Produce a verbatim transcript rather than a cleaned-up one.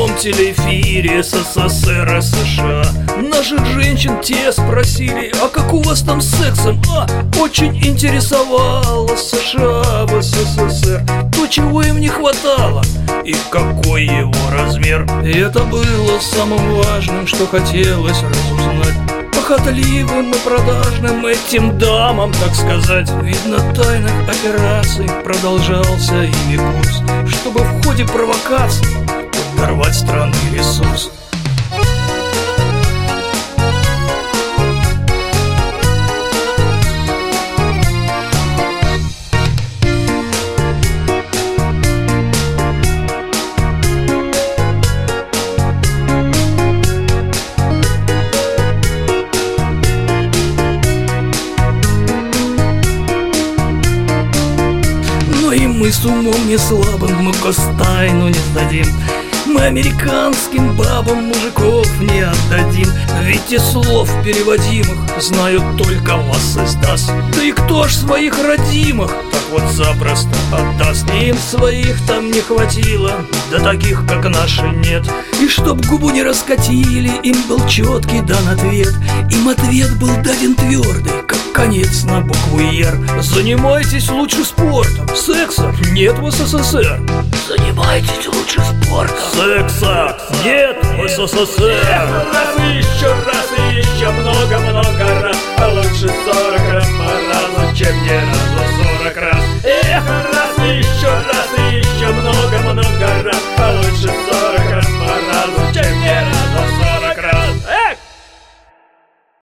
прямом телеэфире СССР и США. Наших женщин те спросили: а как у вас там с сексом? А, очень интересовало США в СССР. То, чего им не хватало и какой его размер. И это было самым важным, что хотелось разузнать. Похотливым и продажным этим дамам, так сказать, видно, тайных операций продолжался ими курс, чтобы в ходе провокаций подорвать странный ресурс. И мы с умом не слабым, мы гостайну не сдадим. Мы американским бабам мужиков не отдадим. Ведь и слов переводимых знают только вас издаст. Да и кто ж своих родимых так вот запросто отдаст? Им своих там не хватило, да таких как наши нет. И чтоб губу не раскатили, им был четкий дан ответ. Им ответ был даден твердый, как конец на букву «Р». Занимайтесь лучше спортом, секса нет в СССР. Занимайтесь лучше спортом. Секса нет в СССР. Раз и еще, раз и еще, много-много раз, а лучше сорок раз по разу, чем не раз.